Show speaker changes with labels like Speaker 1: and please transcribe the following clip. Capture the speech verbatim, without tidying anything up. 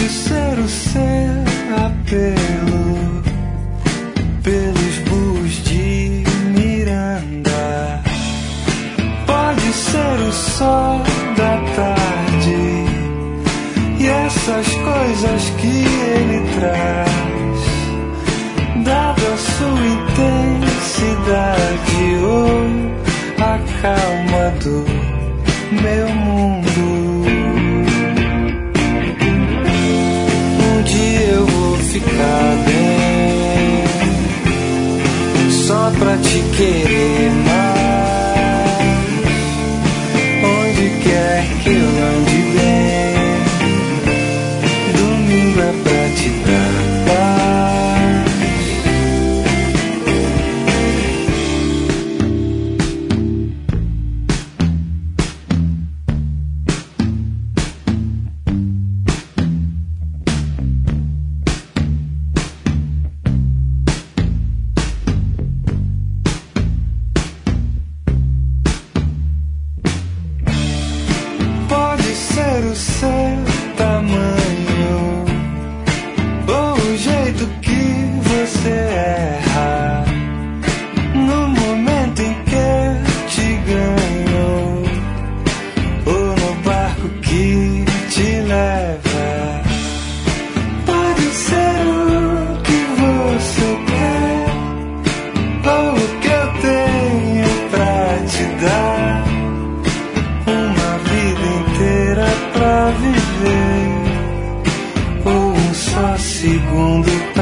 Speaker 1: Pode ser o seu apelo pelos bus de Miranda. Pode ser o sol da tarde e essas coisas que ele traz, dada a sua intensidade ou a calma do meu mundo. Um dia eu vou ficar bem, só pra te querer mais. Onde quer que eu ande bem, domingo é pra te dar paz. Pode ser o seu tamanho ou o jeito que você erra no momento em que te ganho, ou no barco que te leva. Pode ser o que você quer ou o que eu tenho pra te dar. Uma vida inteira pra viver, ou um só segundo